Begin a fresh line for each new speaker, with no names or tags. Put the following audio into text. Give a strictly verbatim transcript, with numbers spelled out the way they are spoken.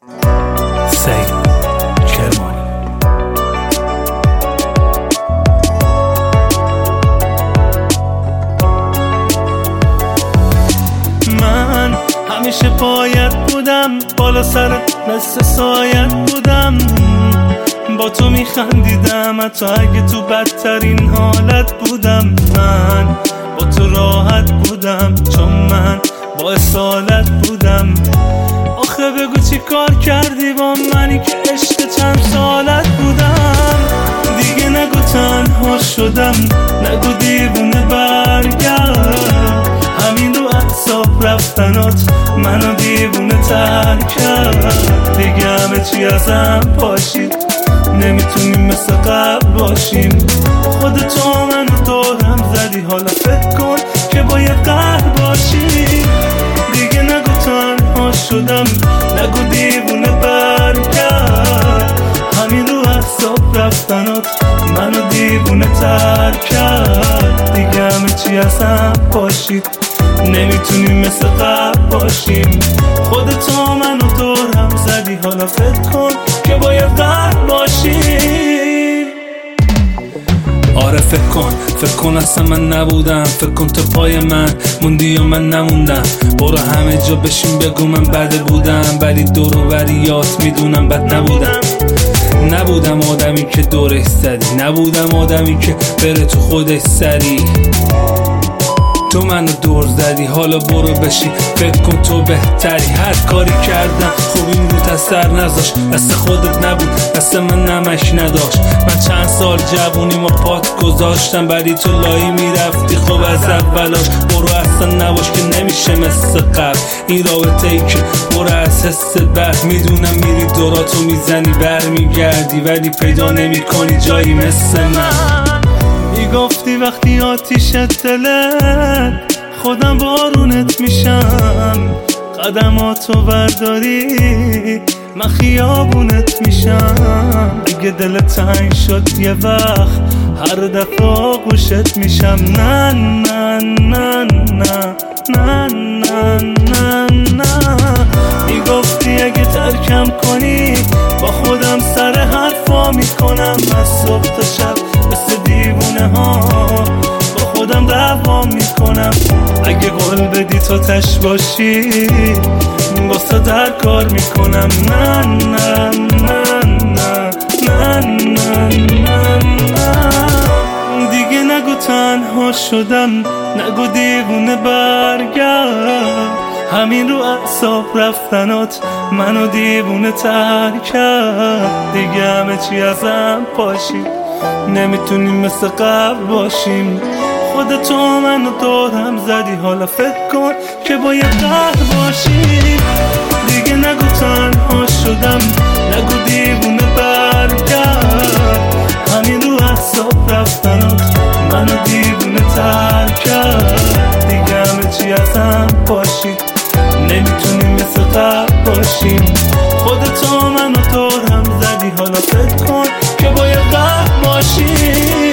سعید کرمانی. من همیشه باید بودم، بالا سرت مثل سایت بودم، با تو میخندیدم حتی اگه تو بدترین حالت بودم. من با تو راحت بودم چون من با اصالت بودم. آخه بگو چی کار کردی با منی که عشق چند سالت بودم. دیگه نگو تنها شدم، نگو دیوونه برگرد. همین رو اعصاب رفتنات منو دیوونه تر کرد. دیگه همه چی ازم پاشید، نمیتونیم مثل قبل باشیم. خودتو منو دورم زدی، حالا فکر کن که باید قهر باشی. دیگه نگو تنها شدم، نگو دیوونه برگرد. همین رو احساب رفتنات منو دیوونه تر کرد. دیگه همه چی ازم پاشید، نمیتونیم مثل قبل باشیم. خودتو منو دورم زدی، حالا فکر کن که باید قهر باشی. آره فکر کن، فکر کن اصلا من نبودم. فکر کن تو پای من موندی یا من نموندم. برو همه جا بشین بگو من بده بودم، ولی دور و بریات میدونم بد نبودم. نبودم آدمی که دورش زدی، نبودم آدمی که بره تو خودش سری. تو منو دور زدی، حالا برو بشی فکر کن تو بهتری. هر کاری کردم خوب این رو اثر نذاشت، دست خودت نبود دست من نمش نداشت. من چند سال جوونی ما پات گذاشتم، ولی تو لایی میرفتی خب از اولاش. برو اصلا نباش که نمیشه مثل قبل این رابطه ای که برو از حس بد. میدونم میری دوراتو میزنی برمیگردی، ولی پیدا نمی کنی جایی مثل من. میگفتی وقتی آتیشت دلت خودم بارونت میشم. قدماتو برداری من خیابونت میشم. اگه دلت تنگ شد یه وقت هر دفعه گوشت میشم. نه نه نه نه نه نه نه نه. میگفتی اگه ترکم کنی با خودم سر حرفا میکنم. از صبح تا شب مثل دیوونه ها با خودم دعوا میکنم. اگه قول بدی تو تش باشی واسه در کار میکنم. نه نه نه نه نه نه نه نه. دیگه نگو تنها شدم، نگو دیوونه برگرد. همین رو اعصاب رفتنات منو دیوونه تر کرد. دیگه همه چی ازم پاشید، نمیتونیم مثل قبل باشیم. خودتو منو دورم زدی، حالا فکر کن که باید قهر باشی. دیگه نگو تنها شدم، نگو دیوونه برگرد. همین رو احساب رفتنات منو دیوونه تر کرد. دیگه همه چی ازم پاشید، نمیتونیم مثل قبل باشیم. خودتو منو دورم زدی، حالا فکر کن که باید قهر باشی.